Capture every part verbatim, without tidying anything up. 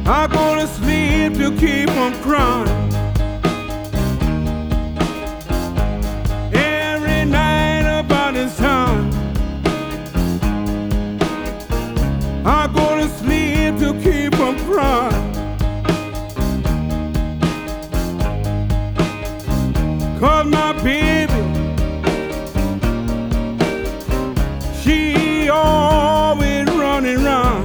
I go to sleep to keep from crying. Every night about this time, I go to sleep to keep from crying. 'Cause my baby, she always running around.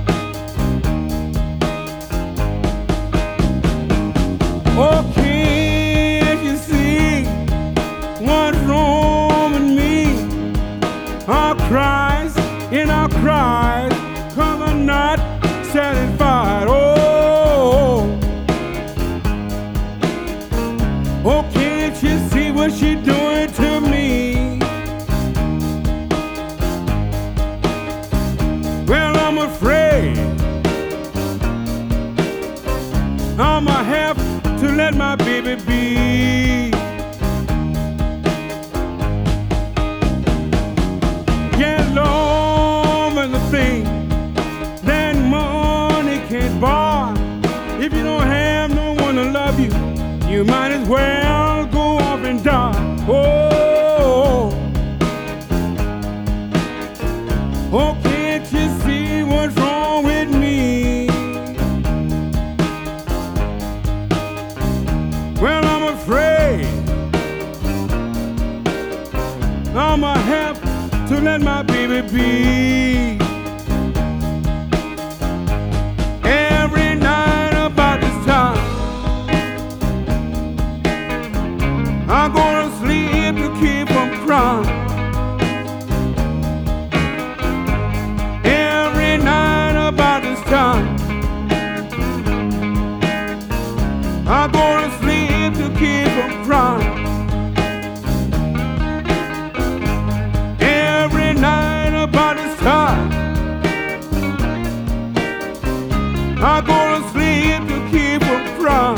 Oh, can't you see what's wrong with me? I cry and I cry 'cause I'm not satisfied. Oh, oh, can't you see what she's doing to me? Well, I'm afraid I'ma have to let my baby be. Get along with the thing that money can't buy. If you don't have no one to love you, you might as well go off and die. Oh, oh, can't you see what's wrong with me? Well, I'm afraid I'ma have to let my baby be. Every night about this time, I go to sleep to keep from crying. Every night about this time, I go to sleep to keep from crying. Every night about this time, I go to sleep to keep from crying.